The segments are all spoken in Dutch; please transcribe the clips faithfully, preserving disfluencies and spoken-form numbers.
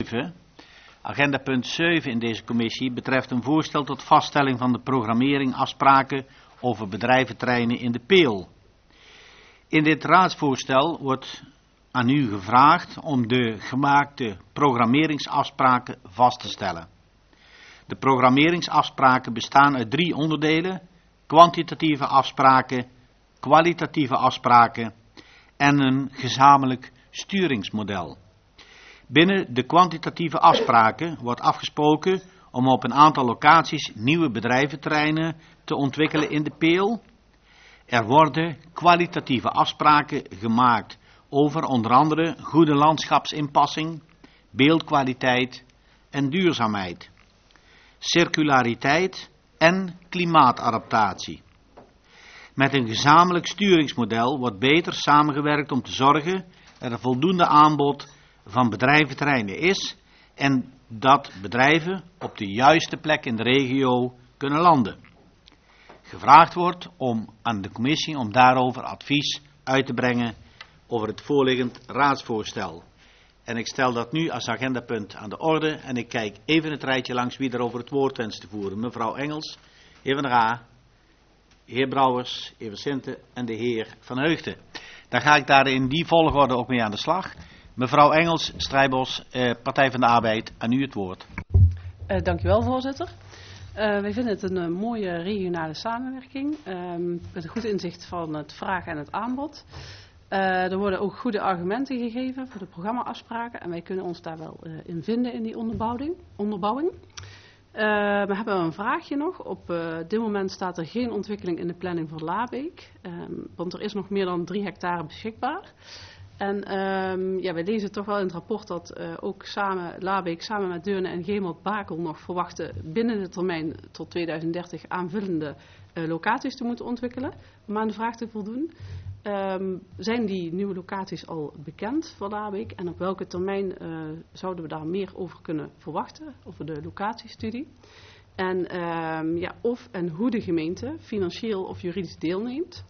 zeven. Agenda punt zeven in deze commissie betreft een voorstel tot vaststelling van de programmering afspraken over bedrijventreinen in de Peel. In dit raadsvoorstel wordt aan u gevraagd om de gemaakte programmeringsafspraken vast te stellen. De programmeringsafspraken bestaan uit drie onderdelen: kwantitatieve afspraken, kwalitatieve afspraken en een gezamenlijk sturingsmodel. Binnen de kwantitatieve afspraken wordt afgesproken om op een aantal locaties nieuwe bedrijventreinen te ontwikkelen in de Peel. Er worden kwalitatieve afspraken gemaakt over onder andere goede landschapsinpassing, beeldkwaliteit en duurzaamheid, circulariteit en klimaatadaptatie. Met een gezamenlijk sturingsmodel wordt beter samengewerkt om te zorgen dat er voldoende aanbod van bedrijventreinen is en dat bedrijven op de juiste plek in de regio kunnen landen. Gevraagd wordt om aan de commissie om daarover advies uit te brengen over het voorliggend raadsvoorstel. En ik stel dat nu als agendapunt aan de orde en ik kijk even het rijtje langs wie er over het woord wenst te voeren. Mevrouw Engels, heer Van der Aa, heer Brouwers, heer Vicente en de heer Van Heugden. Dan ga ik daar in die volgorde ook mee aan de slag. Mevrouw Engels, Strijbos, eh, Partij van de Arbeid, aan u het woord. Uh, dank u wel, voorzitter. Uh, wij vinden het een uh, mooie regionale samenwerking, uh, met een goed inzicht van het vraag en het aanbod. Uh, er worden ook goede argumenten gegeven voor de programmaafspraken en wij kunnen ons daar wel uh, in vinden in die onderbouwing. onderbouwing. Uh, we hebben een vraagje nog. Op uh, dit moment staat er geen ontwikkeling in de planning voor Labeek, um, want er is nog meer dan drie hectare beschikbaar. En um, ja, wij lezen toch wel in het rapport dat uh, ook samen, Labeek samen met Deurne en Gemert-Bakel nog verwachten binnen de termijn tot tweeduizend dertig aanvullende uh, locaties te moeten ontwikkelen om aan de vraag te voldoen. Um, zijn die nieuwe locaties al bekend voor Labeek en op welke termijn uh, zouden we daar meer over kunnen verwachten, over de locatiestudie? En um, ja, of en hoe de gemeente financieel of juridisch deelneemt.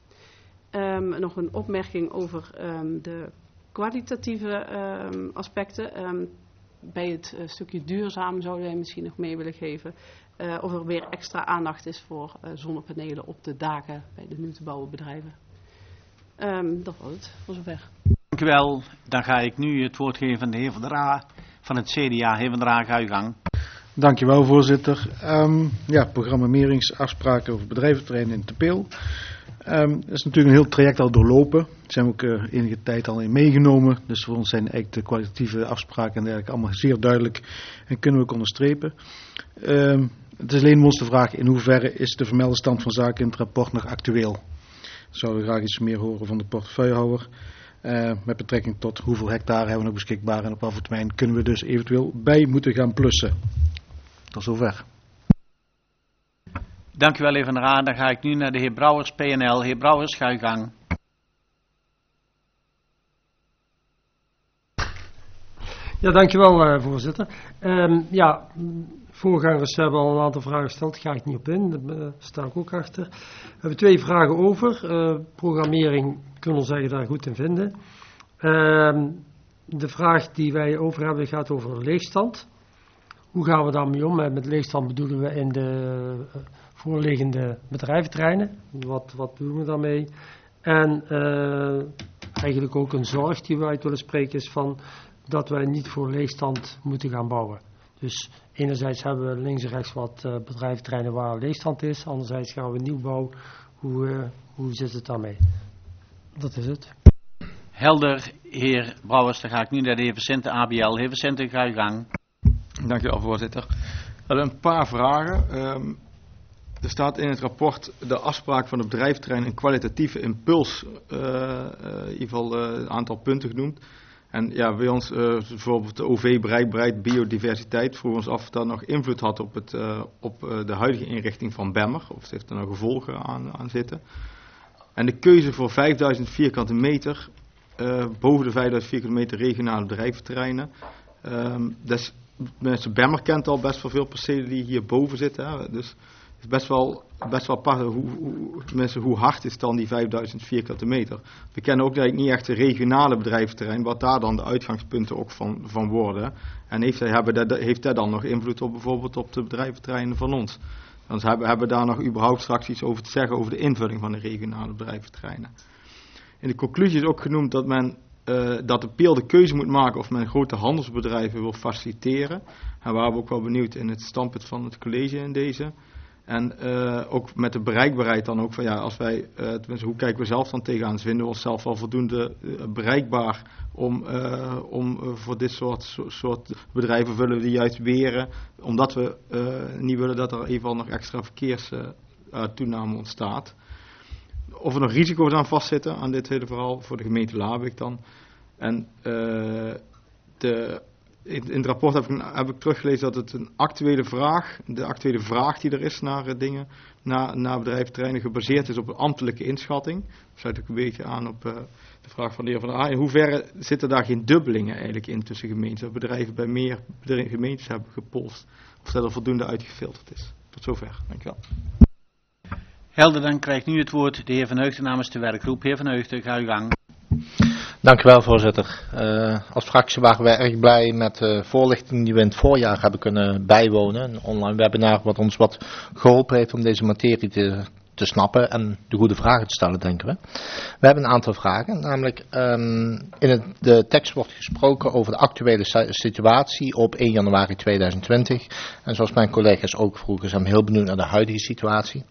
Um, nog een opmerking over um, de kwalitatieve um, aspecten. Um, bij het uh, stukje duurzaam zouden wij misschien nog mee willen geven uh, of er weer extra aandacht is voor uh, zonnepanelen op de daken bij de nu te bouwen bedrijven. Um, dat was het, voor zover. Dank u wel. Dan ga ik nu het woord geven aan de heer Van der Aa van het C D A. Heer Van der Aa, ga uw gang. Dank je wel, voorzitter. Um, ja, programmeringsafspraken over bedrijventreinen in de Peel. Um, dat is natuurlijk een heel traject al doorlopen. Daar zijn we ook uh, enige tijd al in meegenomen. Dus voor ons zijn eigenlijk de kwalitatieve afspraken en dergelijke allemaal zeer duidelijk en kunnen we ook onderstrepen. Um, het is alleen ons de vraag in hoeverre is de vermelde stand van zaken in het rapport nog actueel. Zouden we graag iets meer horen van de portefeuillehouder. Uh, met betrekking tot hoeveel hectare hebben we nog beschikbaar en op welke termijn kunnen we dus eventueel bij moeten gaan plussen. Tot zover. Dank u wel, heer Van der Aa. Dan ga ik nu naar de heer Brouwers, P N L. Heer Brouwers, ga uw gang. Ja, dankjewel uh, voorzitter. Um, ja, voorgangers hebben al een aantal vragen gesteld, daar ga ik niet op in, daar uh, sta ik ook achter. We hebben twee vragen over. Uh, programmering, kunnen we zeggen, daar goed in vinden. Uh, de vraag die wij over hebben gaat over leegstand. Hoe gaan we daarmee om? Met leegstand bedoelen we in de uh, voorliggende bedrijventreinen. Wat, wat doen we daarmee? En uh, eigenlijk ook een zorg die we uit willen spreken is van dat wij niet voor leegstand moeten gaan bouwen. Dus enerzijds hebben we links en rechts wat uh, bedrijventreinen waar leegstand is. Anderzijds gaan we nieuwbouw. Hoe, uh, hoe zit het daarmee? Dat is het. Helder, heer Brouwers. Dan ga ik nu naar de heer Vicente, A B L. Heer Vicente, ga uw gang. Dank u wel, voorzitter. We hebben een paar vragen. Um, er staat in het rapport de afspraak van de bedrijventrein een kwalitatieve impuls. Uh, uh, in ieder geval uh, een aantal punten genoemd. En ja, bij ons, uh, bijvoorbeeld de O V-bereikbaarheid, biodiversiteit, vroegen ons af of dat nog invloed had op, het, uh, op uh, de huidige inrichting van Bemmer. Of heeft er nog gevolgen aan, aan zitten. En de keuze voor vijfduizend vierkante meter, uh, boven de vijfduizend vierkante meter regionale bedrijventerreinen. Um, dus, mensen, Bemmer kent al best wel veel percelen die hierboven zitten. Hè? Dus is best wel, best wel apart. Hoe, hoe, tenminste, hoe hard is dan die vijfduizend vierkante meter? We kennen ook eigenlijk niet echt een regionale bedrijventerrein, wat daar dan de uitgangspunten ook van, van worden. En heeft hij, hebben dat, heeft dat dan nog invloed op bijvoorbeeld op de bedrijventerreinen van ons? Dan hebben, hebben we daar nog überhaupt straks iets over te zeggen over de invulling van de regionale bedrijventerreinen. In de conclusie is ook genoemd dat men uh, dat de P E E L de keuze moet maken of men grote handelsbedrijven wil faciliteren. En waar we ook wel benieuwd in het standpunt van het college in deze. En uh, ook met de bereikbaarheid dan ook van ja, als wij, uh, tenminste hoe kijken we zelf dan tegenaan, dus vinden we onszelf wel voldoende uh, bereikbaar om, uh, om uh, voor dit soort, so, soort bedrijven willen we die juist weren, omdat we uh, niet willen dat er in ieder geval nog extra verkeerstoename uh, ontstaat. Of er nog risico's aan vastzitten aan dit hele verhaal voor de gemeente Labeek dan. En uh, de... In, in het rapport heb ik, heb ik teruggelezen dat het een actuele vraag, de actuele vraag die er is naar uh, dingen, naar, naar bedrijventerreinen gebaseerd is op een ambtelijke inschatting. Dat sluit ook een beetje aan op uh, de vraag van de heer Van der Aa. In hoeverre zitten daar geen dubbelingen eigenlijk in tussen gemeenten? Dat bedrijven bij meer gemeentes hebben gepolst. Of dat er voldoende uitgefilterd is. Tot zover. Dank u wel. Helder, dan krijgt nu het woord de heer Van Heugden namens de werkgroep. Heer Van Heugden, ga uw gang. Dank u wel, voorzitter. Uh, als fractie waren wij erg blij met de voorlichting die we in het voorjaar hebben kunnen bijwonen. Een online webinar wat ons wat geholpen heeft om deze materie te, te snappen en de goede vragen te stellen, denken we. We hebben een aantal vragen, namelijk um, in het, de tekst wordt gesproken over de actuele situatie op één januari tweeduizend twintig. En zoals mijn collega's ook vroegen, zijn we heel benieuwd naar de huidige situatie.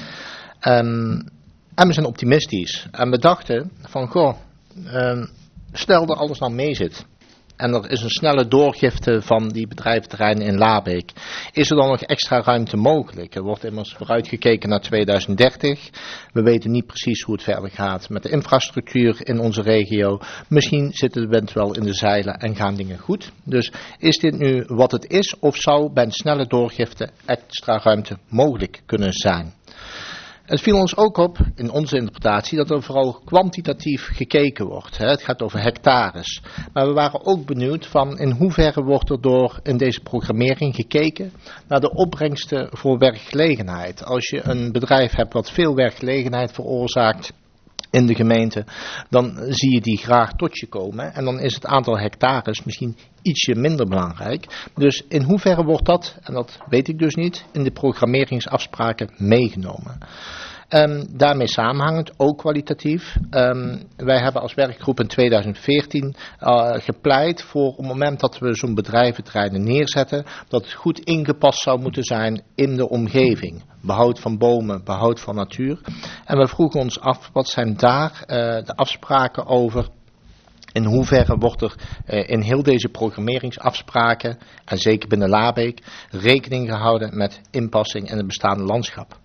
Um, en we zijn optimistisch. En we dachten van, goh, um, stel dat alles nou mee zit. En er is een snelle doorgifte van die bedrijventerreinen in Labeek. Is er dan nog extra ruimte mogelijk? Er wordt immers vooruitgekeken naar tweeduizend dertig. We weten niet precies hoe het verder gaat met de infrastructuur in onze regio. Misschien zitten de wind wel in de zeilen en gaan dingen goed. Dus is dit nu wat het is of zou bij een snelle doorgifte extra ruimte mogelijk kunnen zijn? Het viel ons ook op, in onze interpretatie, dat er vooral kwantitatief gekeken wordt. Het gaat over hectares. Maar we waren ook benieuwd van in hoeverre wordt er door in deze programmering gekeken naar de opbrengsten voor werkgelegenheid. Als je een bedrijf hebt wat veel werkgelegenheid veroorzaakt in de gemeente, dan zie je die graag tot je komen. En dan is het aantal hectares misschien ietsje minder belangrijk. Dus in hoeverre wordt dat, en dat weet ik dus niet, in de programmeringsafspraken meegenomen. Um, daarmee samenhangend, ook kwalitatief. Um, wij hebben als werkgroep in tweeduizend veertien uh, gepleit voor op het moment dat we zo'n bedrijventerrein neerzetten, dat het goed ingepast zou moeten zijn in de omgeving. Behoud van bomen, behoud van natuur. En we vroegen ons af, wat zijn daar uh, de afspraken over? In hoeverre wordt er uh, in heel deze programmeringsafspraken, en zeker binnen Labeek, rekening gehouden met inpassing in het bestaande landschap?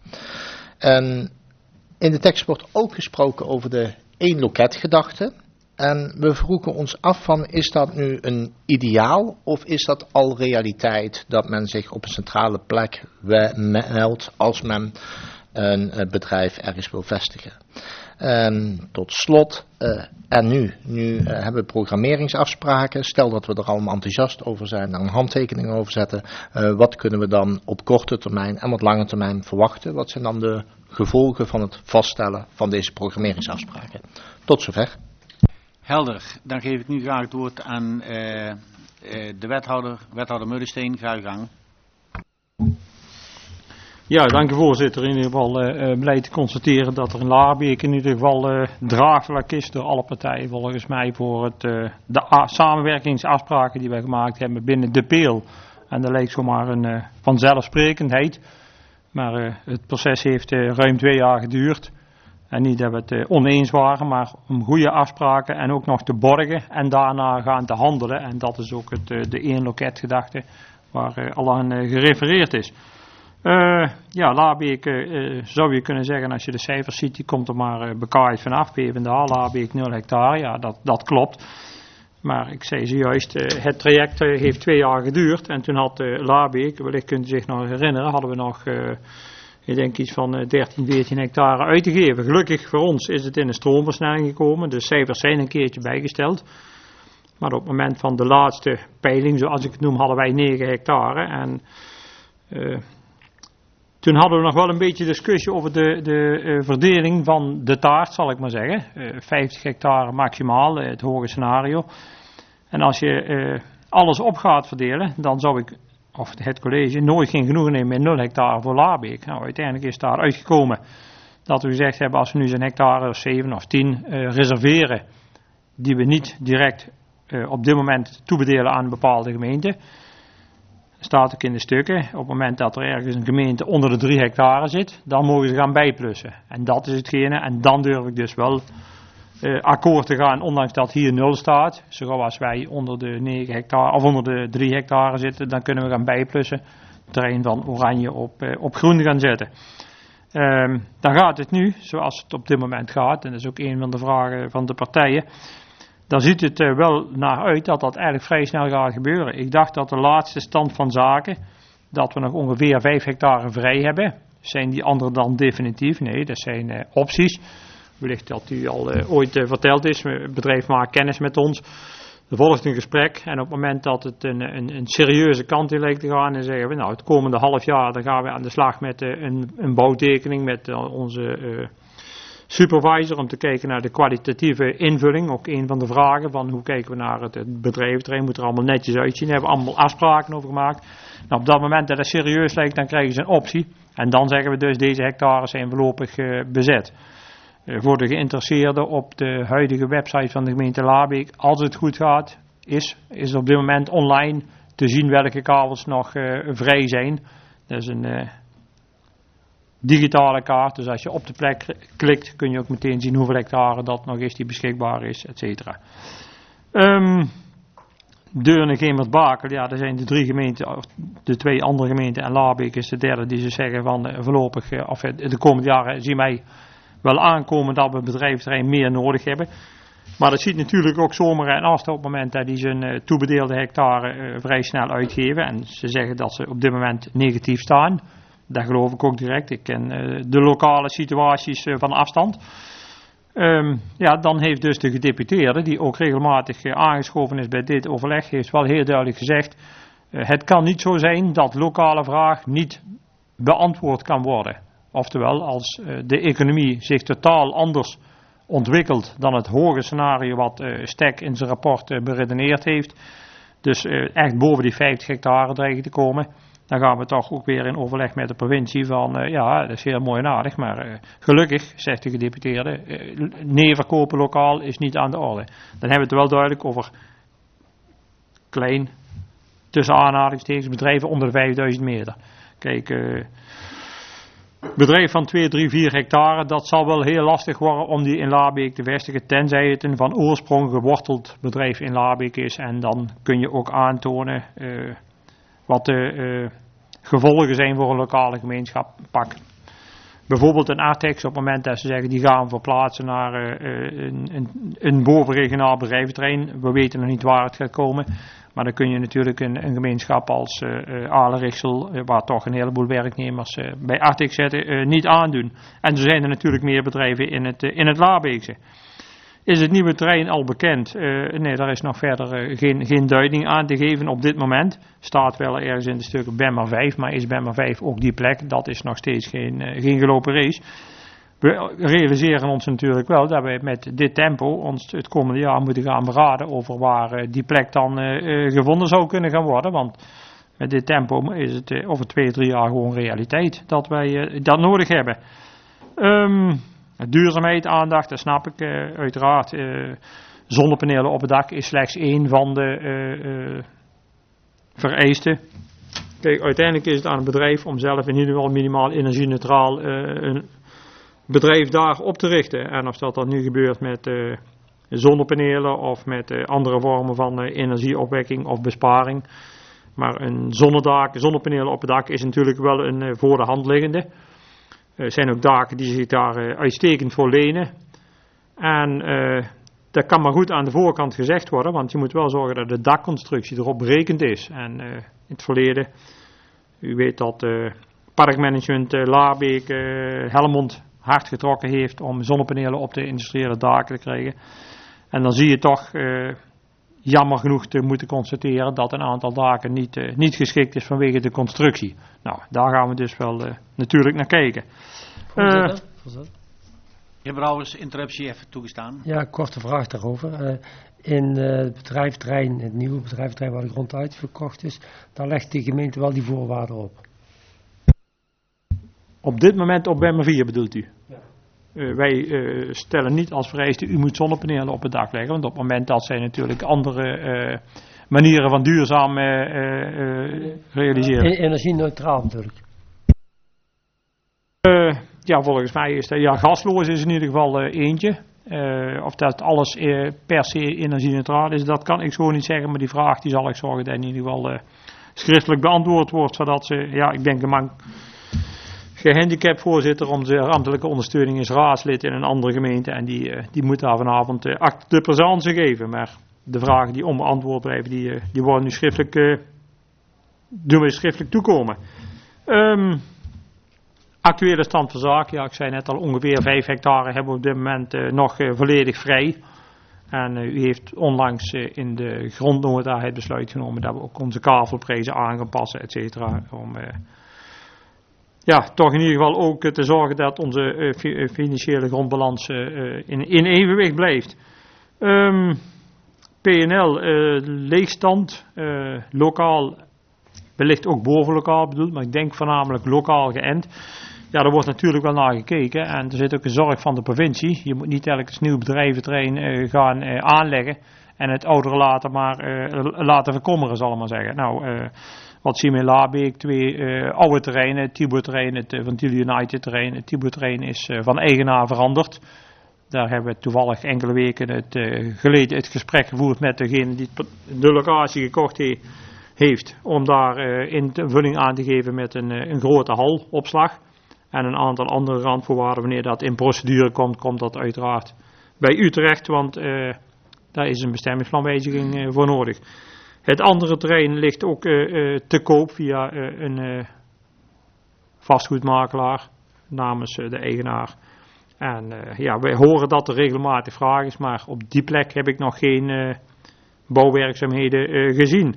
En in de tekst wordt ook gesproken over de één loketgedachte. En we vroegen ons af van, is dat nu een ideaal of is dat al realiteit dat men zich op een centrale plek meldt als men een bedrijf ergens wil vestigen? En tot slot, uh, en nu, nu uh, hebben we programmeringsafspraken. Stel dat we er allemaal enthousiast over zijn, daar een handtekening over zetten. Uh, wat kunnen we dan op korte termijn en wat lange termijn verwachten? Wat zijn dan de gevolgen van het vaststellen van deze programmeringsafspraken? Tot zover. Helder. Dan geef ik nu graag het woord aan uh, uh, de wethouder, wethouder Muddensteen. Ga uw gang. Ja, dank u voorzitter. In ieder geval uh, blij te constateren dat er in Labeek in ieder geval uh, draagvlak is door alle partijen volgens mij voor het, uh, de a- samenwerkingsafspraken die wij gemaakt hebben binnen de P E E L. En dat lijkt zomaar een uh, vanzelfsprekendheid. Maar uh, het proces heeft uh, ruim twee jaar geduurd. En niet dat we het uh, oneens waren, maar om goede afspraken en ook nog te borgen en daarna gaan te handelen. En dat is ook het, uh, de één loketgedachte waar uh, al aan uh, gerefereerd is. Uh, ja, Labeek uh, zou je kunnen zeggen, als je de cijfers ziet, die komt er maar uh, bekaaid vanaf. P v d A, Labeek nul hectare, ja, dat, dat klopt. Maar ik zei zojuist, uh, het traject uh, heeft twee jaar geduurd. En toen had uh, Labeek, wellicht kunt u zich nog herinneren, hadden we nog, uh, ik denk iets van uh, dertien, veertien hectare uit te geven. Gelukkig voor ons is het in een stroomversnelling gekomen. De cijfers zijn een keertje bijgesteld. Maar op het moment van de laatste peiling, zoals ik het noem, hadden wij negen hectare. En Uh, Toen hadden we nog wel een beetje discussie over de, de uh, verdeling van de taart, zal ik maar zeggen. Uh, vijftig hectare maximaal, uh, het hoge scenario. En als je uh, alles op gaat verdelen, dan zou ik, of het college, nooit geen genoegen nemen met nul hectare voor Laarbeek. Nou, uiteindelijk is daar uitgekomen dat we gezegd hebben, als we nu zo'n hectare of zeven of tien uh, reserveren, die we niet direct uh, op dit moment toebedelen aan een bepaalde gemeente. Staat ook in de stukken, op het moment dat er ergens een gemeente onder de drie hectare zit, dan mogen ze gaan bijplussen. En dat is hetgene, en dan durf ik dus wel uh, akkoord te gaan, ondanks dat hier nul staat. Zo gauw als wij onder de negen hectare, of onder de drie hectare zitten, dan kunnen we gaan bijplussen. Het terrein van oranje op, uh, op groen gaan zetten. Um, dan gaat het nu, zoals het op dit moment gaat, en dat is ook een van de vragen van de partijen, dan ziet het er wel naar uit dat dat eigenlijk vrij snel gaat gebeuren. Ik dacht dat de laatste stand van zaken, dat we nog ongeveer vijf hectare vrij hebben. Zijn die anderen dan definitief? Nee, dat zijn uh, opties. Wellicht dat u al uh, ooit uh, verteld is, het bedrijf maakt kennis met ons. Er volgt een gesprek en op het moment dat het een, een, een serieuze kant in lijkt te gaan, dan zeggen we, nou, het komende half jaar dan gaan we aan de slag met uh, een, een bouwtekening met uh, onze uh, supervisor om te kijken naar de kwalitatieve invulling. Ook een van de vragen van hoe kijken we naar het, het bedrijventerrein, moet er allemaal netjes uitzien. Daar hebben we allemaal afspraken over gemaakt. Nou, op dat moment dat het serieus lijkt, dan krijgen ze een optie. En dan zeggen we dus, deze hectare zijn voorlopig uh, bezet. Uh, voor de geïnteresseerden op de huidige website van de gemeente Laarbeek, als het goed gaat, is, is op dit moment online te zien welke kabels nog uh, vrij zijn. Dat is een uh, digitale kaart, dus als je op de plek klikt, kun je ook meteen zien hoeveel hectare dat nog is die beschikbaar is, et cetera. Um, Deurne, Gemert, Bakel, ja, dat zijn de drie gemeenten, of de twee andere gemeenten en Laarbeek is de derde die ze zeggen van uh, voorlopig, uh, of uh, de komende jaren zien wij wel aankomen dat we het bedrijventerrein meer nodig hebben. Maar dat ziet natuurlijk ook Zomeren en Asten op het moment dat die zijn uh, toebedeelde hectare uh, vrij snel uitgeven. En ze zeggen dat ze op dit moment negatief staan. Dat geloof ik ook direct. Ik ken uh, de lokale situaties uh, van afstand. Um, ja, dan heeft dus de gedeputeerde, die ook regelmatig uh, aangeschoven is bij dit overleg, heeft wel heel duidelijk gezegd, uh, het kan niet zo zijn dat lokale vraag niet beantwoord kan worden. Oftewel, als uh, de economie zich totaal anders ontwikkelt dan het hoge scenario wat uh, Stek in zijn rapport uh, beredeneerd heeft, dus uh, echt boven die vijftig hectare dreigen te komen, dan gaan we toch ook weer in overleg met de provincie van, uh, ja, dat is heel mooi en aardig, maar uh, gelukkig, zegt de gedeputeerde, uh, nee verkopen lokaal is niet aan de orde. Dan hebben we het wel duidelijk over klein, tussen aanhalingstekens, bedrijven onder de vijfduizend meter. Kijk, uh, bedrijf van twee, drie, vier hectare, dat zal wel heel lastig worden om die in Laarbeek te vestigen, tenzij het een van oorsprong geworteld bedrijf in Laarbeek is. En dan kun je ook aantonen uh, wat de uh, gevolgen zijn voor een lokale gemeenschap. Pak bijvoorbeeld een Artex op het moment dat ze zeggen die gaan verplaatsen naar uh, een, een, een bovenregionaal bedrijventerrein. We weten nog niet waar het gaat komen. Maar dan kun je natuurlijk een, een gemeenschap als uh, uh, Aalen-Rixel, uh, waar toch een heleboel werknemers uh, bij Artex zitten, uh, niet aandoen. En er zijn er natuurlijk meer bedrijven in het, uh, in het Laarbeekse. Is het nieuwe terrein al bekend? Uh, nee, daar is nog verder uh, geen, geen duiding aan te geven op dit moment. Staat wel ergens in de stukken Bemmer vijf, maar is Bemmer vijf ook die plek? Dat is nog steeds geen, uh, geen gelopen race. We realiseren ons natuurlijk wel dat we met dit tempo ons het komende jaar moeten gaan beraden over waar uh, die plek dan uh, gevonden zou kunnen gaan worden. Want met dit tempo is het uh, over twee, drie jaar gewoon realiteit dat wij uh, dat nodig hebben. Um, duurzaamheid, aandacht, dat snap ik uh, uiteraard. Uh, zonnepanelen op het dak is slechts één van de uh, uh, vereisten. Kijk, uiteindelijk is het aan het bedrijf om zelf in ieder geval minimaal energie-neutraal uh, een bedrijf daar op te richten. En of dat dan nu gebeurt met uh, zonnepanelen of met uh, andere vormen van uh, energieopwekking of besparing. Maar een zonnedak, zonnepanelen op het dak is natuurlijk wel een uh, voor de hand liggende. Er uh, zijn ook daken die zich daar uh, uitstekend voor lenen. En uh, dat kan maar goed aan de voorkant gezegd worden, want je moet wel zorgen dat de dakconstructie erop berekend is. En uh, in het verleden, u weet dat uh, parkmanagement uh, Laarbeek, uh, Helmond hard getrokken heeft om zonnepanelen op de industriële daken te krijgen. En dan zie je toch uh, jammer genoeg te moeten constateren dat een aantal daken niet, uh, niet geschikt is vanwege de constructie. Nou, daar gaan we dus wel uh, natuurlijk naar kijken. Voorzitter, Uh, voorzitter. Heer Brouwers, interruptie even toegestaan. Ja, korte vraag daarover. Uh, in uh, het bedrijventerrein, het nieuwe bedrijventerrein waar de grond uitverkocht is, daar legt de gemeente wel die voorwaarden op. Op dit moment op Bemmer vier bedoelt u? Ja. Uh, wij uh, stellen niet als vereiste, u moet zonnepanelen op het dak leggen, want op het moment dat zij natuurlijk andere uh, manieren van duurzaam uh, uh, realiseren. E- energie-neutraal natuurlijk. Uh, ja, volgens mij is dat, ja, gasloos is in ieder geval uh, eentje. Uh, of dat alles uh, per se energie-neutraal is, dat kan ik zo niet zeggen, maar die vraag die zal ik zorgen dat in ieder geval uh, schriftelijk beantwoord wordt, zodat ze, ja, ik denk een man gehandicapt voorzitter om de ambtelijke ondersteuning is raadslid in een andere gemeente en die, uh, die moet daar vanavond uh, acte de présence geven, maar de vragen die onbeantwoord blijven, die, uh, die worden nu schriftelijk, uh, doen we schriftelijk toekomen. Um, Actuele stand van zaken, ja, ik zei net al, ongeveer vijf hectare hebben we op dit moment uh, nog uh, volledig vrij. En uh, u heeft onlangs uh, in de grondnota het besluit genomen dat we ook onze kavelprijzen aan gaan passen, et cetera. Om uh, ja, toch in ieder geval ook uh, te zorgen dat onze uh, fi- financiële grondbalans uh, in, in evenwicht blijft. Um, P N L, uh, leegstand, uh, lokaal, wellicht ook boven lokaal bedoeld, maar ik denk voornamelijk lokaal geënt. Ja, daar wordt natuurlijk wel naar gekeken en er zit ook een zorg van de provincie. Je moet niet telkens nieuw bedrijventerrein uh, gaan uh, aanleggen en het oudere laten maar uh, laten verkommeren, zal ik maar zeggen. Nou, uh, wat zien we in Laarbeek? Twee uh, oude terreinen, het Tibur-terrein, het uh, Ventile United terrein. Het Tibur-terrein is uh, van eigenaar veranderd. Daar hebben we toevallig enkele weken het, uh, geleden het gesprek gevoerd met degene die de locatie gekocht heeft. heeft om daar uh, invulling aan te geven met een, uh, een grote halopslag. En een aantal andere randvoorwaarden. Wanneer dat in procedure komt, komt dat uiteraard bij u terecht, want uh, daar is een bestemmingsplanwijziging uh, voor nodig. Het andere terrein ligt ook uh, uh, te koop via uh, een uh, vastgoedmakelaar namens uh, de eigenaar. En uh, ja, wij horen dat er regelmatig vraag is, maar op die plek heb ik nog geen uh, bouwwerkzaamheden uh, gezien.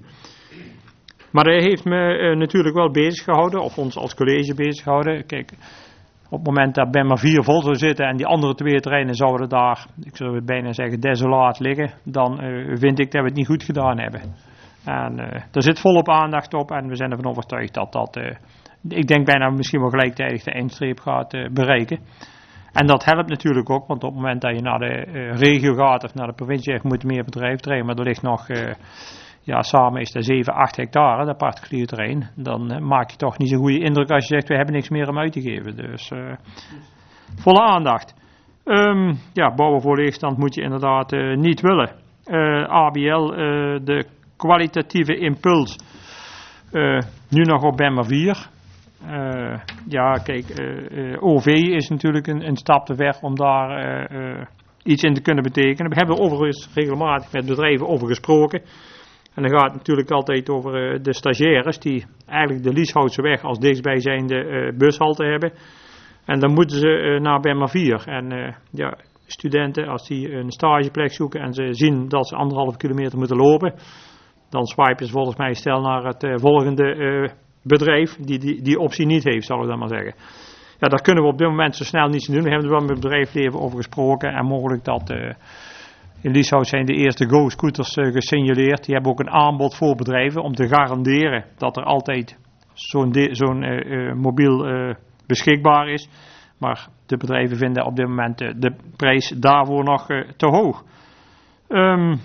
Maar dat heeft me uh, natuurlijk wel bezig gehouden, of ons als college bezig gehouden. Kijk, op het moment dat Bemmer vier vol zou zitten en die andere twee terreinen zouden daar, ik zou het bijna zeggen, desolaat liggen, dan uh, vind ik dat we het niet goed gedaan hebben. En uh, er zit volop aandacht op en we zijn ervan overtuigd dat dat, uh, ik denk bijna misschien wel gelijktijdig de eindstreep gaat uh, bereiken. En dat helpt natuurlijk ook, want op het moment dat je naar de uh, regio gaat of naar de provincie, je moet meer bedrijventerrein, maar er ligt nog... Uh, Ja, samen is dat zeven, acht hectare, dat particulier terrein. Dan uh, maak je toch niet zo'n goede indruk als je zegt, we hebben niks meer om uit te geven. Dus uh, volle aandacht. Um, ja, bouwen voor leegstand moet je inderdaad uh, niet willen. Uh, A B L, uh, de kwalitatieve impuls. Uh, nu nog op Bemmer vier. Uh, ja, kijk, uh, uh, O V is natuurlijk een, een stap te ver om daar uh, uh, iets in te kunnen betekenen. We hebben overigens regelmatig met bedrijven over gesproken. En dan gaat het natuurlijk altijd over uh, de stagiaires die eigenlijk de Lieshoutse weg als dichtstbijzijnde uh, bushalte hebben. En dan moeten ze uh, naar Bemmer vier. En uh, ja, studenten als die een stageplek zoeken en ze zien dat ze anderhalf kilometer moeten lopen, dan swipen ze volgens mij stel naar het uh, volgende uh, bedrijf die, die die optie niet heeft, zal ik dan maar zeggen. Ja, daar kunnen we op dit moment zo snel niets doen. We hebben er wel met het bedrijfsleven over gesproken en mogelijk dat... Uh, In Lieshout zijn de eerste Go-scooters uh, gesignaleerd. Die hebben ook een aanbod voor bedrijven om te garanderen dat er altijd zo'n zo'n uh, uh, mobiel uh, beschikbaar is. Maar de bedrijven vinden op dit moment uh, de prijs daarvoor nog uh, te hoog. Um,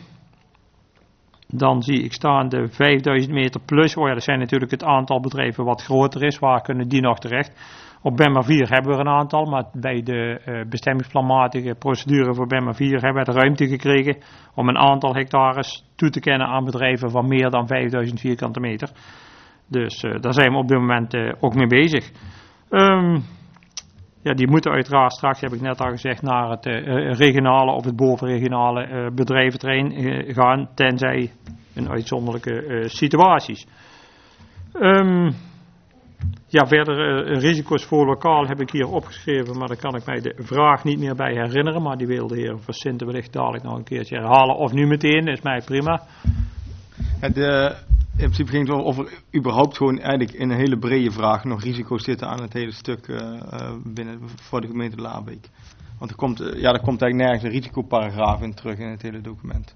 dan zie ik staan de vijfduizend meter plus. Oh ja, dat zijn natuurlijk het aantal bedrijven wat groter is. Waar kunnen die nog terecht? Op Bemmer vier hebben we er een aantal, maar bij de uh, bestemmingsplanmatige procedure voor Bemmer vier hebben we de ruimte gekregen om een aantal hectares toe te kennen aan bedrijven van meer dan vijfduizend vierkante meter. Dus uh, daar zijn we op dit moment uh, ook mee bezig. Um, ja, die moeten uiteraard straks, heb ik net al gezegd, naar het uh, regionale of het bovenregionale uh, bedrijventerrein uh, gaan, tenzij een uitzonderlijke uh, situaties. Um, ja, verder uh, risico's voor lokaal heb ik hier opgeschreven, maar daar kan ik mij de vraag niet meer bij herinneren. Maar die wil de heer Van Sinten wellicht dadelijk nog een keertje herhalen. Of nu meteen, is mij prima. Het, uh, in principe ging het wel over überhaupt gewoon eigenlijk in een hele brede vraag nog risico's zitten aan het hele stuk uh, uh, binnen voor de gemeente Laarbeek. Want er komt, uh, ja, er komt eigenlijk nergens een risicoparagraaf in terug in het hele document.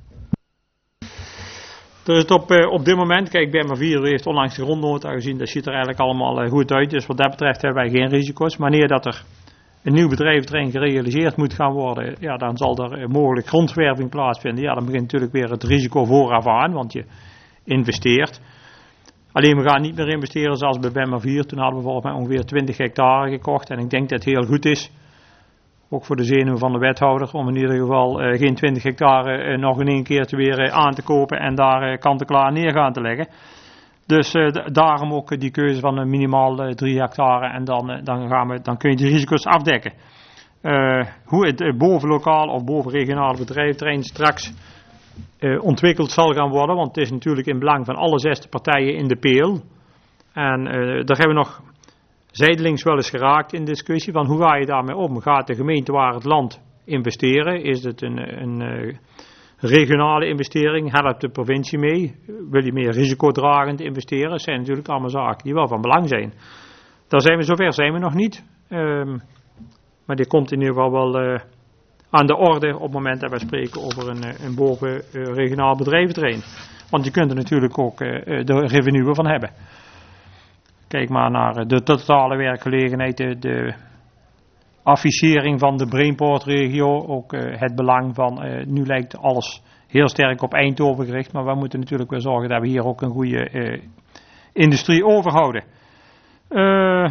Er is op, uh, op dit moment, kijk, B M A vier heeft onlangs de grondnota gezien, dat ziet er eigenlijk allemaal uh, goed uit. Dus wat dat betreft hebben wij geen risico's. Wanneer dat er een nieuw bedrijventerrein gerealiseerd moet gaan worden, ja, dan zal er uh, mogelijk grondverwerving plaatsvinden. Ja, dan begint natuurlijk weer het risico vooraf aan, want je investeert. Alleen we gaan niet meer investeren zoals bij B M A vier. Toen hadden we volgens mij ongeveer twintig hectare gekocht. En ik denk dat het heel goed is, ook voor de zenuwen van de wethouder, om in ieder geval uh, geen twintig hectare uh, nog in één keer te weer uh, aan te kopen en daar uh, kant-en-klaar neer gaan te leggen. Dus uh, d- daarom ook uh, die keuze van uh, minimaal uh, drie hectare en dan, uh, dan, gaan we, dan kun je die risico's afdekken. Uh, hoe het uh, boven lokaal of boven regionale bedrijventerrein straks uh, ontwikkeld zal gaan worden, want het is natuurlijk in belang van alle zesde partijen in de peel. En uh, daar hebben we nog zijdelings wel eens geraakt in discussie van hoe ga je daarmee om? Gaat de gemeente waar het land investeren? Is het een, een, een regionale investering? Helpt de provincie mee? Wil je meer risicodragend investeren? Dat zijn natuurlijk allemaal zaken die wel van belang zijn. Daar zijn we, zover zijn we nog niet. Um, maar dit komt in ieder geval wel uh, aan de orde op het moment dat wij spreken over een, een boven uh, regionaal bedrijventerrein. Want je kunt er natuurlijk ook uh, de revenue van hebben. Kijk maar naar de totale werkgelegenheid, de, de affichering van de Brainport-regio, ook uh, het belang van, uh, nu lijkt alles heel sterk op Eindhoven gericht, maar we moeten natuurlijk wel zorgen dat we hier ook een goede uh, industrie overhouden. Uh,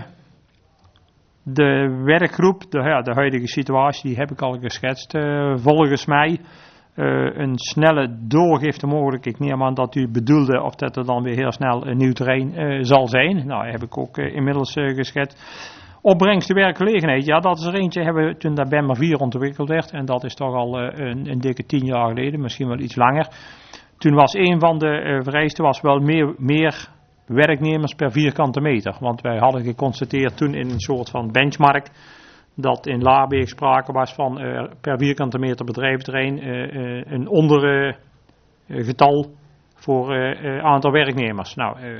de werkgroep, de, ja, de huidige situatie, die heb ik al geschetst, uh, volgens mij. Uh, een snelle doorgifte mogelijk. Ik neem aan dat u bedoelde of dat er dan weer heel snel een nieuw terrein uh, zal zijn. Nou, heb ik ook uh, inmiddels uh, geschetst. Opbrengst de werkgelegenheid. Ja, dat is er eentje hebben we toen dat B M A vier ontwikkeld werd. En dat is toch al uh, een, een dikke tien jaar geleden. Misschien wel iets langer. Toen was een van de uh, vereisten was wel meer, meer werknemers per vierkante meter. Want wij hadden geconstateerd toen in een soort van benchmark dat in Laarbeek sprake was van uh, per vierkante meter bedrijventerrein uh, uh, een onder uh, uh, getal voor uh, uh, aantal werknemers. Nou, uh,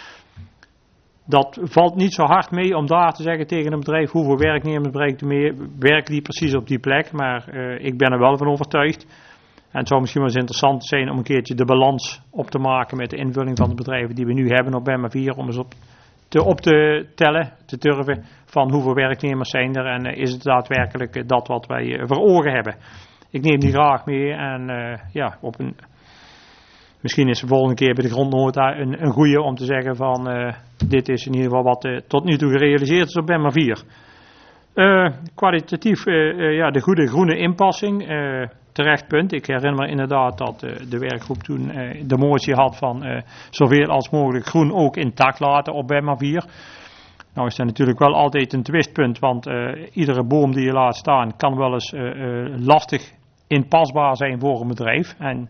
dat valt niet zo hard mee om daar te zeggen tegen een bedrijf hoeveel werknemers bereikt u mee, werken die precies op die plek, maar uh, ik ben er wel van overtuigd. En het zou misschien wel eens interessant zijn om een keertje de balans op te maken met de invulling van de bedrijven die we nu hebben op B M A vier, om eens op te, op te tellen, te durven van hoeveel werknemers zijn er en uh, is het daadwerkelijk uh, dat wat wij uh, voor ogen hebben. Ik neem die graag mee en uh, ja, op een, misschien is de volgende keer bij de grondnota een, een goede om te zeggen van uh, dit is in ieder geval wat uh, tot nu toe gerealiseerd is op B M A vier. Uh, kwalitatief uh, uh, ja, de goede groene inpassing. Uh, Terecht punt. Ik herinner me inderdaad dat uh, de werkgroep toen uh, de motie had van uh, zoveel als mogelijk groen ook intact laten op B M A vier. Nou is dat natuurlijk wel altijd een twistpunt, want uh, iedere boom die je laat staan kan wel eens uh, uh, lastig inpasbaar zijn voor een bedrijf. En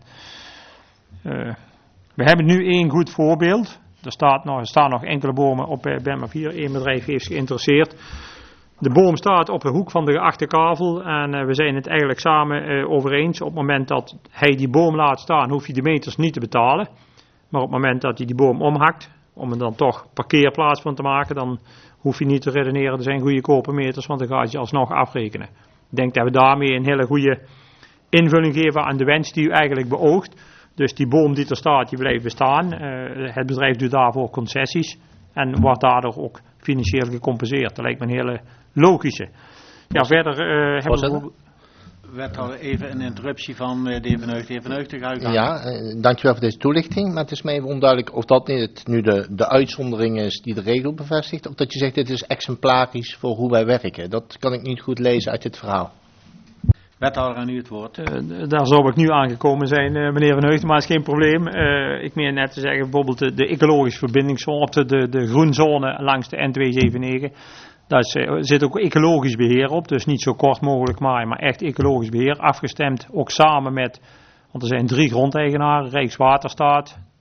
uh, we hebben nu één goed voorbeeld. Er, staat nog, er staan nog enkele bomen op uh, B M A vier. Eén bedrijf heeft geïnteresseerd. De boom staat op de hoek van de achterkavel en uh, we zijn het eigenlijk samen uh, over eens. Op het moment dat hij die boom laat staan, hoef je de meters niet te betalen. Maar op het moment dat hij die boom omhakt, om er dan toch parkeerplaats van te maken, dan hoef je niet te redeneren, er zijn goedkope meters, want dan gaat je alsnog afrekenen. Ik denk dat we daarmee een hele goede invulling geven aan de wens die u eigenlijk beoogt. Dus die boom die er staat, die blijft bestaan. Uh, het bedrijf doet daarvoor concessies en wordt daardoor ook financieel gecompenseerd. Dat lijkt me een hele logische. Ja, verder uh, hebben we bijvoorbeeld... Wethouder, even een interruptie van uh, de heer Van Heugd. De heer Van Heugd, ga u gaan. Ja, uh, dankjewel voor deze toelichting. Maar het is mij even onduidelijk of dat niet nu de, de uitzondering is die de regel bevestigt. Of dat je zegt dit is exemplarisch voor hoe wij werken. Dat kan ik niet goed lezen uit dit verhaal. Wethouder, aan u het woord. Uh, daar zou ik nu aangekomen zijn, uh, meneer Van Heugd, maar dat is geen probleem. Uh, ik meen net te zeggen, bijvoorbeeld de, de ecologische verbindingszone, op de, de, de groenzone langs de N tweehonderdzevenennegentig. Daar zit ook ecologisch beheer op, dus niet zo kort mogelijk maaien, maar echt ecologisch beheer. Afgestemd ook samen met, want er zijn drie grondeigenaren, Rijkswaterstaat,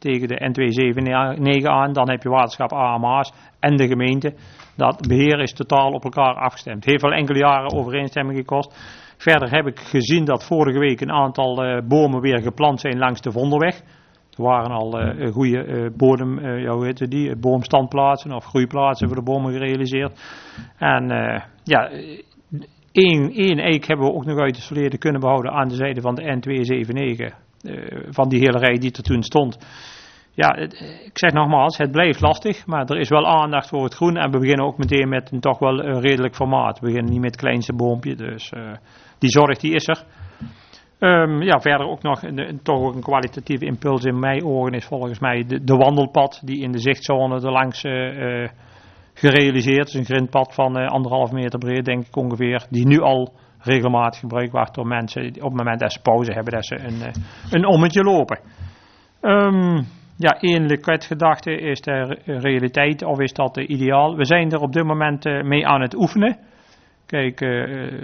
tegen de N tweehonderdzevenennegentig aan. Dan heb je waterschap A M A's en de gemeente. Dat beheer is totaal op elkaar afgestemd. Het heeft wel enkele jaren overeenstemming gekost. Verder heb ik gezien dat vorige week een aantal uh, bomen weer geplant zijn langs de Vondelweg. Er waren al uh, goede uh, bodem, uh, ja, hoe heet die, boomstandplaatsen of groeiplaatsen voor de bomen gerealiseerd. En uh, ja, één, één eik hebben we ook nog uit het verleden kunnen behouden aan de zijde van de N tweehonderdzevenennegentig. Uh, van die hele rij die er toen stond. Ja, het, ik zeg nogmaals, het blijft lastig, maar er is wel aandacht voor het groen. En we beginnen ook meteen met een toch wel uh, redelijk formaat. We beginnen niet met het kleinste boompje, dus uh, die zorg die is er. Um, ja, verder ook nog een, een, toch ook een kwalitatieve impuls in mijn ogen is volgens mij de, de wandelpad die in de zichtstzone erlangs uh, uh, gerealiseerd is. Een grindpad van uh, anderhalf meter breed, denk ik ongeveer, die nu al regelmatig gebruikt wordt door mensen die op het moment dat ze pauze hebben, dat ze een, uh, een ommetje lopen. Um, ja, één Liquid-gedachte, is de realiteit of is dat uh, ideaal? We zijn er op dit moment uh, mee aan het oefenen. Kijk, uh,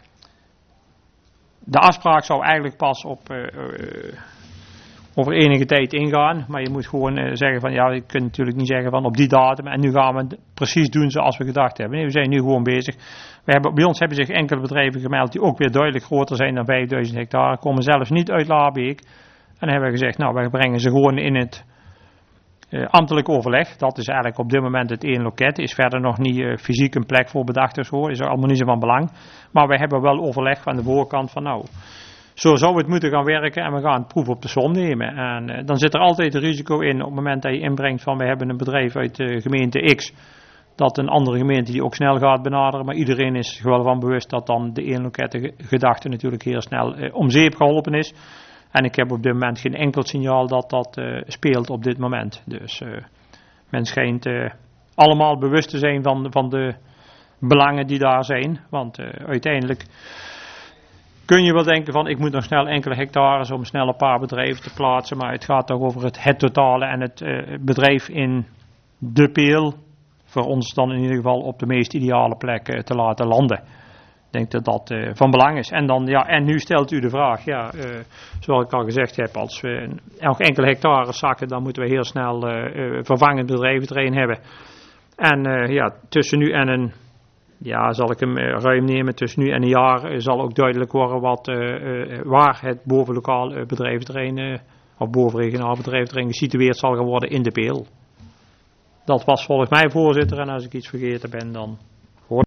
de afspraak zou eigenlijk pas op uh, uh, over enige tijd ingaan, maar je moet gewoon uh, zeggen van ja, je kunt natuurlijk niet zeggen van op die datum en nu gaan we het precies doen zoals we gedacht hebben. Nee, we zijn nu gewoon bezig. We hebben, bij ons hebben zich enkele bedrijven gemeld die ook weer duidelijk groter zijn dan vijfduizend hectare, komen zelfs niet uit Laarbeek. En dan hebben we gezegd, nou, wij brengen ze gewoon in het uh, ambtelijk overleg. Dat is eigenlijk op dit moment het één loket. Is verder nog niet uh, fysiek een plek voor bedacht of zo. Is er allemaal niet zo van belang. Maar wij hebben wel overleg van de voorkant van, nou, zo zou het moeten gaan werken en we gaan het proef op de som nemen. En uh, dan zit er altijd een risico in op het moment dat je inbrengt van, we hebben een bedrijf uit de gemeente X, dat een andere gemeente die ook snel gaat benaderen. Maar iedereen is er wel van bewust dat dan de één loket gedachte natuurlijk heel snel uh, om zeep geholpen is. En ik heb op dit moment geen enkel signaal dat dat uh, speelt op dit moment. Dus uh, men schijnt uh, allemaal bewust te zijn van, van de belangen die daar zijn. Want uh, uiteindelijk kun je wel denken van ik moet nog snel enkele hectares om snel een paar bedrijven te plaatsen. Maar het gaat toch over het, het totale en het uh, bedrijf in de peel. Voor ons dan in ieder geval op de meest ideale plek uh, te laten landen. Ik denk dat dat uh, van belang is. En, dan, ja, en nu stelt u de vraag, ja, uh, zoals ik al gezegd heb, als we nog enkele hectare zakken, dan moeten we heel snel uh, uh, vervangend bedrijventerrein hebben. En uh, ja, tussen nu en een, ja, zal ik hem uh, ruim nemen, tussen nu en een jaar uh, zal ook duidelijk worden wat, uh, uh, waar het bovenlokaal uh, bedrijventerrein, uh, of bovenregionaal bedrijventerrein gesitueerd zal gaan worden in de peel. Dat was volgens mij, voorzitter, en als ik iets vergeten ben, dan hoor.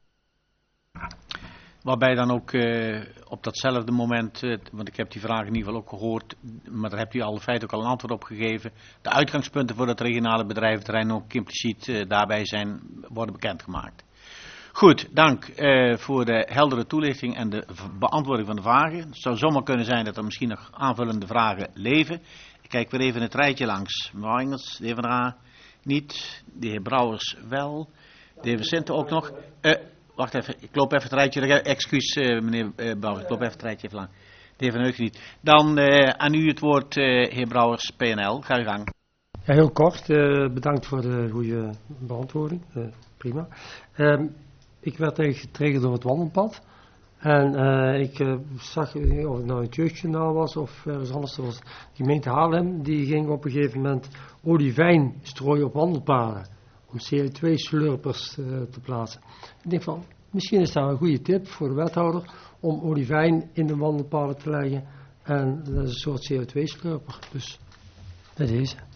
Waarbij dan ook uh, op datzelfde moment, uh, want ik heb die vraag in ieder geval ook gehoord, maar daar hebt u al in feite ook al een antwoord op gegeven. De uitgangspunten voor het regionale bedrijventerrein ook impliciet uh, daarbij zijn, worden bekendgemaakt. Goed, dank uh, voor de heldere toelichting en de beantwoording van de vragen. Het zou zomaar kunnen zijn dat er misschien nog aanvullende vragen leven. Ik kijk weer even het rijtje langs. Mevrouw Engels, de heer Van der Aa, niet. De heer Brouwers wel. De heer Vicente ook nog. Uh, Wacht even, ik loop even het rijtje, excuus uh, meneer uh, Brouwers, ik loop even het rijtje even lang. De heer Van Heuk niet. Dan uh, aan u het woord, uh, heer Brouwers, P N L. Ga uw gang. Ja, heel kort, uh, bedankt voor de goede beantwoording, uh, prima. Um, ik werd eigenlijk getriggerd door het wandelpad. En uh, ik uh, zag, of het nou een jeugdjournaal was of ergens anders, was de gemeente Haarlem, die ging op een gegeven moment olivijn strooien op wandelpaden. Om C O twee slurpers uh, te plaatsen. Ik denk van, misschien is dat een goede tip voor de wethouder om olivijn in de wandelpaden te leggen. En dat is een soort C O twee slurper. Dus, dat is deze.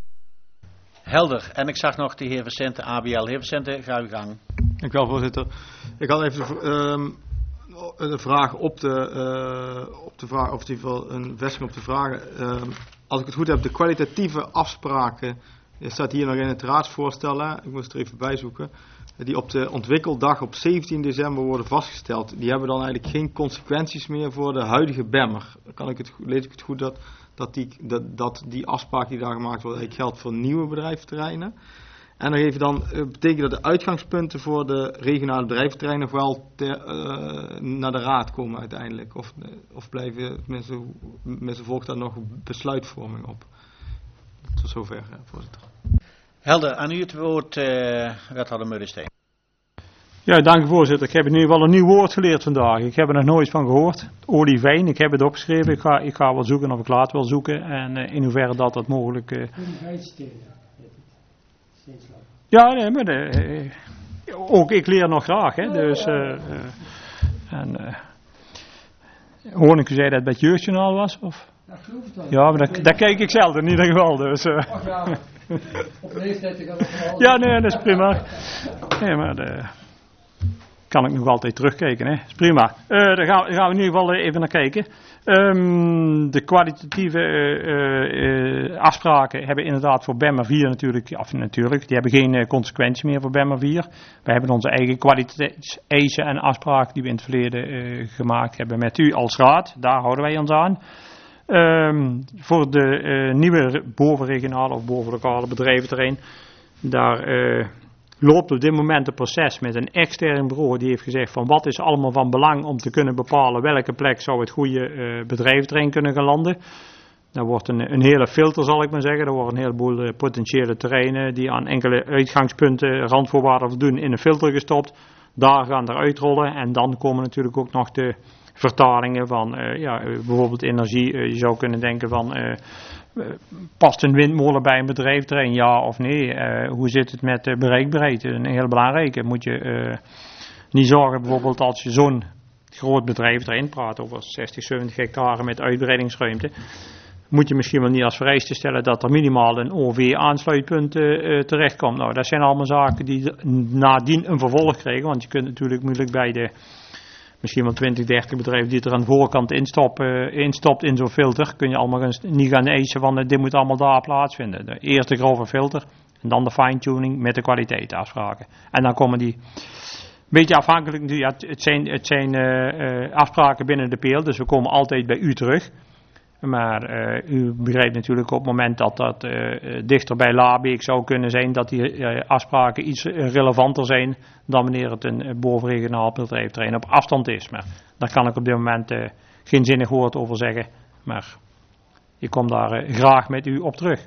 Helder. En ik zag nog de heer Vicente, A B L. Heer Vicente, ga uw gang. Dank u wel, voorzitter. Ik had even de, um, de vraag op de, uh, op de vraag, of in ieder geval een vestiging op de vragen. Um, als ik het goed heb, de kwalitatieve afspraken. Er staat hier nog in het raadsvoorstel, hè? Ik moest er even bij zoeken, die op de ontwikkeldag op zeventien december worden vastgesteld. Die hebben dan eigenlijk geen consequenties meer voor de huidige B E M R. Kan ik het, lees ik het goed dat, dat, die, dat, dat die afspraak die daar gemaakt wordt eigenlijk geldt voor nieuwe bedrijventerreinen. En dan even dan, uh, betekent dat de uitgangspunten voor de regionale bedrijventerreinen nog wel ter, uh, naar de raad komen uiteindelijk? Of, uh, of blijven mensen, mensen volgt daar nog besluitvorming op? Tot zover, voorzitter. Helder, aan u het woord, uh, wethouder Meulensteen. Ja, dank u voorzitter. Ik heb in ieder geval een nieuw woord geleerd vandaag. Ik heb er nog nooit van gehoord. Olivijn, ik heb het opgeschreven. Ik ga, ik ga wel zoeken of ik laat wel zoeken. En uh, in hoeverre dat dat mogelijk... Uh... Ja, nee, maar de, uh, ook ik leer nog graag. Hè, dus, uh, uh, en, uh, hoor ik u zei dat het bij het Jeugdjournaal was? Of? Ja, maar dat, dat kijk ik zelden in ieder geval. Dus, uh. Ach ja, op leeftijd gaat het wel. Ja, nee, dat is prima. Nee, maar de, kan ik nog altijd terugkijken, hè. Dat is prima. Uh, daar gaan, gaan we in ieder geval even naar kijken. Um, de kwalitatieve uh, uh, afspraken hebben inderdaad voor B E M A vier natuurlijk, of natuurlijk, die hebben geen uh, consequentie meer voor B E M A vier. Wij hebben onze eigen kwaliteitseisen en afspraken die we in het verleden uh, gemaakt hebben met u als raad. Daar houden wij ons aan. Um, voor de uh, nieuwe bovenregionale of bovenlokale bedrijventerrein, daar uh, loopt op dit moment een proces met een extern bureau die heeft gezegd van wat is allemaal van belang om te kunnen bepalen welke plek zou het goede uh, bedrijventerrein kunnen gaan landen. Daar wordt een, een hele filter, zal ik maar zeggen. Er worden een heleboel uh, potentiële terreinen die aan enkele uitgangspunten, randvoorwaarden voldoen, in een filter gestopt. Daar gaan er uitrollen en dan komen natuurlijk ook nog de vertalingen van uh, ja, bijvoorbeeld energie. Uh, je zou kunnen denken van uh, uh, past een windmolen bij een bedrijventerrein, ja of nee? Uh, hoe zit het met uh, bereikbaarheid? Een heel belangrijke. Moet je uh, niet zorgen bijvoorbeeld als je zo'n groot bedrijventerrein praat over zestig, zeventig hectare met uitbreidingsruimte. Moet je misschien wel niet als vereiste stellen dat er minimaal een O V-aansluitpunt uh, terechtkomt. Nou, dat zijn allemaal zaken die nadien een vervolg krijgen, want je kunt natuurlijk moeilijk bij de misschien wel twintig, dertig bedrijven die het er aan de voorkant instop, uh, instopt in zo'n filter, kun je allemaal eens, niet gaan eisen van uh, dit moet allemaal daar plaatsvinden. De eerste grove filter en dan de fine-tuning met de kwaliteitsafspraken. En dan komen die, een beetje afhankelijk, ja, het zijn, het zijn uh, uh, afspraken binnen de P E L, dus we komen altijd bij u terug. Maar uh, u begrijpt natuurlijk op het moment dat dat uh, dichter bij Laarbeek zou kunnen zijn, dat die uh, afspraken iets relevanter zijn dan wanneer het een uh, bovenregionaal bedrijventerrein op afstand is. Maar daar kan ik op dit moment uh, geen zinnig woord over zeggen. Maar ik kom daar uh, graag met u op terug.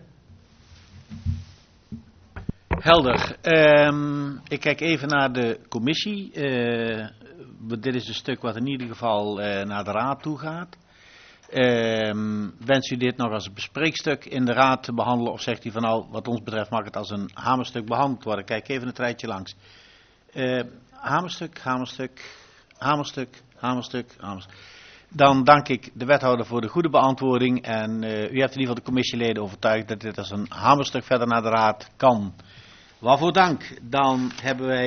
Helder. Um, ik kijk even naar de commissie. Uh, dit is een stuk wat in ieder geval uh, naar de raad toe gaat. Um, wens u dit nog als een bespreekstuk in de raad te behandelen of zegt u van nou wat ons betreft mag het als een hamerstuk behandeld worden? Kijk even een rijtje langs. Uh, hamerstuk, hamerstuk, hamerstuk, hamerstuk, hamerstuk. Dan dank ik de wethouder voor de goede beantwoording en uh, u heeft in ieder geval de commissieleden overtuigd dat dit als een hamerstuk verder naar de raad kan. Waarvoor dank. Dan hebben wij